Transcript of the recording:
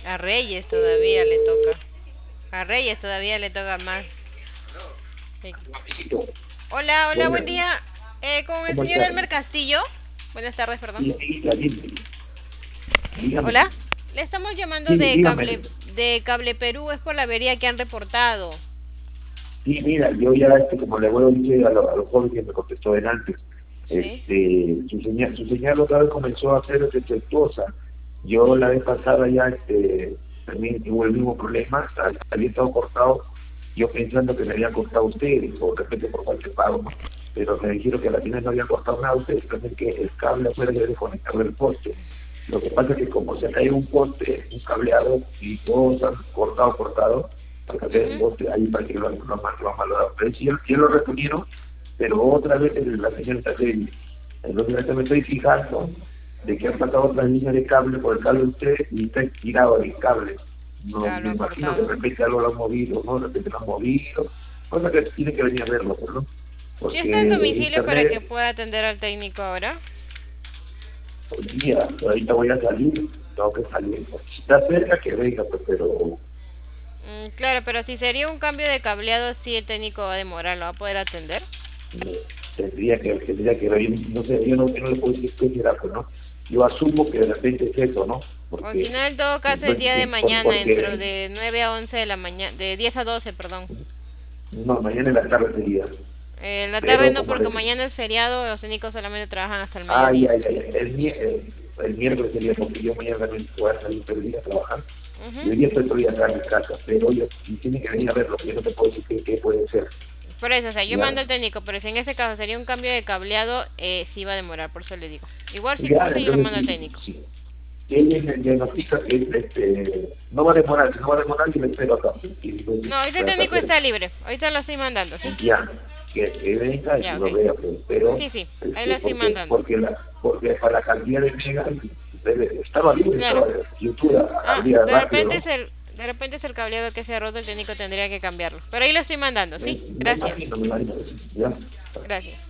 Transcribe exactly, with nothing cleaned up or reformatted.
A Reyes todavía le toca. A Reyes todavía le toca más. Sí. Hola, hola, buen Buenas, día. Eh, con el ¿cómo señor estás? Elmer Castillo. Buenas tardes, perdón. Sí, sí, dime, dígame, Hola. Le estamos llamando sí, de dígame. Cable de Cable Perú. Es por la avería que han reportado. Sí, mira, yo ya, este, como le voy a decir a, lo- a los jóvenes que me contestó en antes, Sí. este, su señal, su señal otra vez comenzó a ser defectuosa. Yo la vez pasada ya, este, también tuve el mismo problema, sal- había estado cortado, yo pensando que me habían cortado ustedes, o de repente por cualquier pago, ¿no? Pero me dijeron que a la final no había cortado nada a ustedes, simplemente que el cable afuera de desconectado del poste. Lo que pasa es que como se ha caído un poste, un cableado, y todos están cortado, cortado, para que el Ujú. poste ahí para que lo, lo, lo, lo han valorado. Pero sí, ya lo respondieron, pero otra vez la señal está débil. Entonces ahorita me estoy fijando de que han pasado otras líneas de cable por el cable de ustedes y está estirado el cable. No, Ah, lo me han imagino que de cortado. repente algo lo han movido, ¿no? De repente lo han movido, cosa que tiene que venir a verlo, pues, ¿no? ¿Ya está en Porque domicilio para que internet pueda atender al técnico ahora? hoy día, ahorita voy a salir, tengo que salir. Si está cerca, que venga, pues, pero Mm, claro, pero si sería un cambio de cableado, sí el técnico va a demorar. ¿Lo va a poder atender? eh, tendría que, tendría que ver, yo no sé, yo no, yo no le puedo decir qué será, pues, ¿no? Yo asumo que de repente es eso, ¿no? O si Porque, no, en todo caso, el pues, día de eh, por- mañana, dentro porque, de nueve a once de la mañana, de diez a doce, perdón. no, mañana en la tarde sería, Eh, en la tarde pero no, como porque les, mañana es feriado, los técnicos solamente trabajan hasta el ay, mediodía. ay, ay, el, mi- el, el miércoles sería, porque yo mañana también voy a salir todo el día a trabajar, y Ujú. hoy día estoy todo el día acá en mi casa, pero yo, y tiene que venir a verlo, yo no te puedo decir qué, qué puede ser, Por eso, o sea, yo ¿ya? mando al técnico, pero si en ese caso sería un cambio de cableado, eh, sí va a demorar, por eso le digo. Igual si Ya, gusta, yo lo entonces mando al sí, técnico. sí. Ella me diagnostica que este, no va a demorar, no va a demorar y le espero acá. Y entonces No, ahorita el voy a técnico hacer está libre. Ahorita lo estoy mandando, ¿sí? ya, que, que venga y que Ya, ok. lo vea, pues, pero Sí, sí, ahí lo este, estoy porque, mandando. porque, la, porque para la cantidad de megas debe- estaba libre, Claro. estaba YouTube, Ah, abría de rápido, repente es ¿no? el, de repente es el cableado que se ha roto, el técnico tendría que cambiarlo. Pero ahí lo estoy mandando, Me, ¿sí? me Gracias. imagino, me imagino, ya. Gracias.